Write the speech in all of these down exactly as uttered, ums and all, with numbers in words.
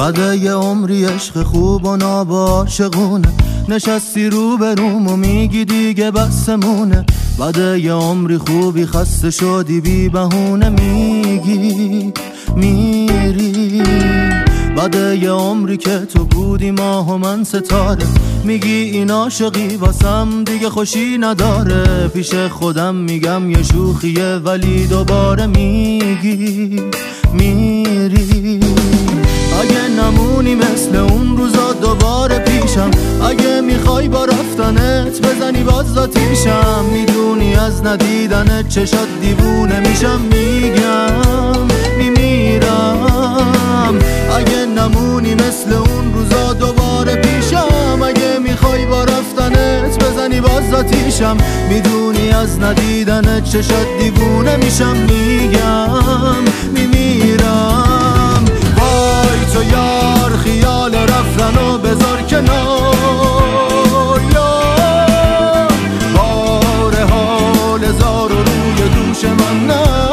بعد یه عمری عشق خوب و ناباشقونه، نشستی رو به روم و میگی دیگه بسمونه. بعد یه عمری خوبی خسته شدی بی بهونه، میگی میری. بعد یه عمری که تو بودی ماه و من ستاره، میگی این عاشقی واسم دیگه خوشی نداره. پیش خودم میگم یه شوخیه ولی دوباره میگی میری. اگه نمونی مثل اون روزا دوباره پیشم، اگه میخوای با رفتنت بزنی باز آتیشم، میدونی از ندیدنت چشات دیوونه میشم، میگم میمیرم. اگه نمونی مثل اون روزا دوباره پیشم، اگه میخوای با رفتنت بزنی باز آتیشم، میدونی از ندیدنت چشات دیوونه میشم، میگم میمیرم. وای تو یار خیال رفتنو بذار کنار، یار بار حال زار و روی دوش من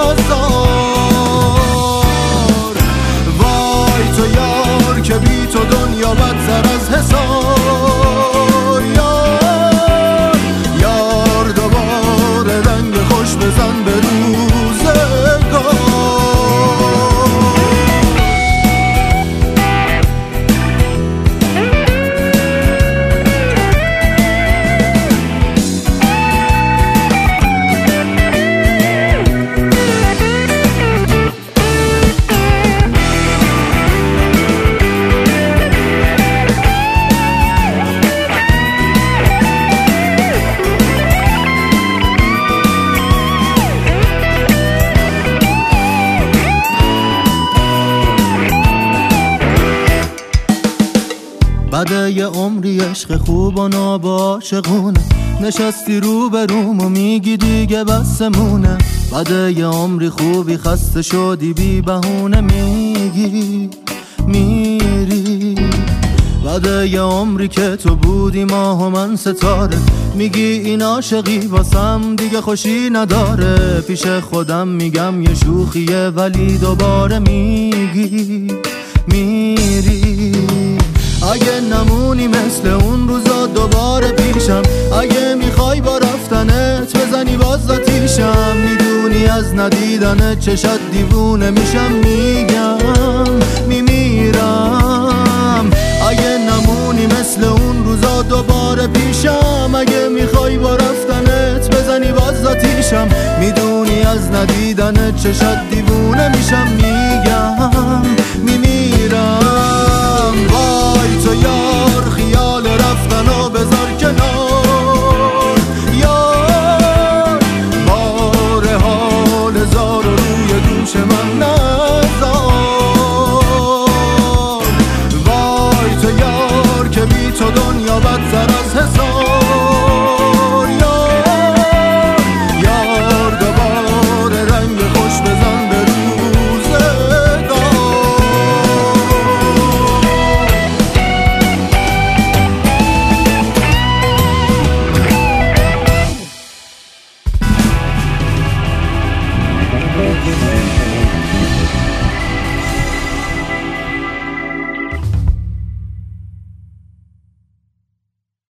نزار. وای تو یار که بی تو دنیا بدتر از حسار، یار یار دوباره رنگ خوش بزن به روزگار. بعد یه عمری عشق خوب و ناباشقونه، نشستی رو به روم و میگی دیگه بسمونه. بعد یه عمری خوبی خسته شدی بی بهونه، میگی میری. بعد یه عمری که تو بودی ماه و من ستاره، میگی این عاشقی واسم دیگه خوشی نداره. پیش خودم میگم یه شوخیه ولی دوباره میگی میری. اگه نمونی مثل اون روزا دوباره پیشم، اگه میخوای با رفتنت بزنی باز آتیشم، میدونی از ندیدنت چشات دیوونه میشم، میگم میمیرم. اگه نمونی مثل اون روزا دوباره پیشم، اگه میخوای با رفتنت بزنی باز آتیشم، میدونی از ندیدنت چشات دیوونه میشم، میگم میمیرم. وای تو یار